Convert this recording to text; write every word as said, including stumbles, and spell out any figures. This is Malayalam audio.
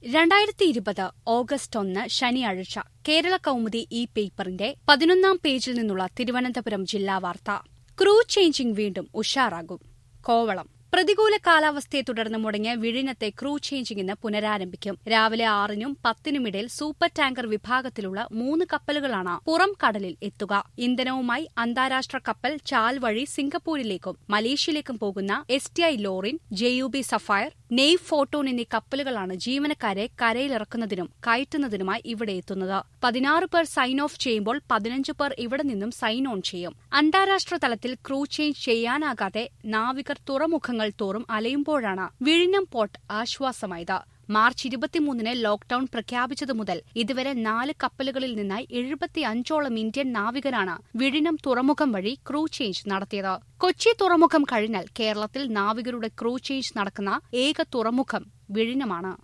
രണ്ടായിരത്തി ഇരുപത് ഓഗസ്റ്റ് ഒന്ന് ശനിയാഴ്ച കേരള കൗമുദി ഈ പേപ്പറിന്റെ പതിനൊന്നാം പേജിൽ നിന്നുള്ള തിരുവനന്തപുരം ജില്ലാ വാർത്ത. ക്രൂ ചേഞ്ചിംഗ് വീണ്ടും ഉഷാറാകും. കോവളം. പ്രതികൂല കാലാവസ്ഥയെ തുടർന്ന് മുടങ്ങിയ വിഴിഞ്ഞത്തെ ക്രൂ ചേഞ്ചിംഗ് ഇന്ന് പുനരാരംഭിക്കും. രാവിലെ ആറിനും പത്തിനുമിടയിൽ സൂപ്പർ ടാങ്കർ വിഭാഗത്തിലുള്ള മൂന്ന് കപ്പലുകളാണ് പുറം കടലിൽ എത്തുക. ഇന്ധനവുമായി അന്താരാഷ്ട്ര കപ്പൽ ചാൽ വഴി സിംഗപ്പൂരിലേക്കും മലേഷ്യയിലേക്കും പോകുന്ന S T I Lorin, J U B Sapphire, Nave Photon എന്നീ കപ്പലുകളാണ് ജീവനക്കാരെ കരയിലിറക്കുന്നതിനും കയറ്റുന്നതിനുമായി ഇവിടെ എത്തുന്നത്. പതിനാറ് പേർ സൈൻ ഓഫ് ചെയ്യുമ്പോൾ പതിനഞ്ച് പേർ ഇവിടെ നിന്നും സൈൻ ഓൺ ചെയ്യും. അന്താരാഷ്ട്ര തലത്തിൽ ക്രൂ ചേഞ്ച് ചെയ്യാനാകാതെ നാവികർ തുറമുഖങ്ങൾ തോറും അലയുമ്പോഴാണ് വിഴിഞ്ഞം പോർട്ട് ആശ്വാസമായത്. മാർച്ച് ഇരുപത്തിമൂന്നിന് ലോക്ഡൌൺ പ്രഖ്യാപിച്ചതു മുതൽ ഇതുവരെ നാല് കപ്പലുകളിൽ നിന്നായി എഴുപത്തിയഞ്ചോളം ഇന്ത്യൻ നാവികരാണ് വിഴിഞ്ഞം തുറമുഖം വഴി ക്രൂ ചേഞ്ച് നടത്തിയത്. കൊച്ചി തുറമുഖം കഴിഞ്ഞാൽ കേരളത്തിൽ നാവികരുടെ ക്രൂ ചേഞ്ച് നടക്കുന്ന ഏക തുറമുഖം വിഴിഞ്ഞമാണ്.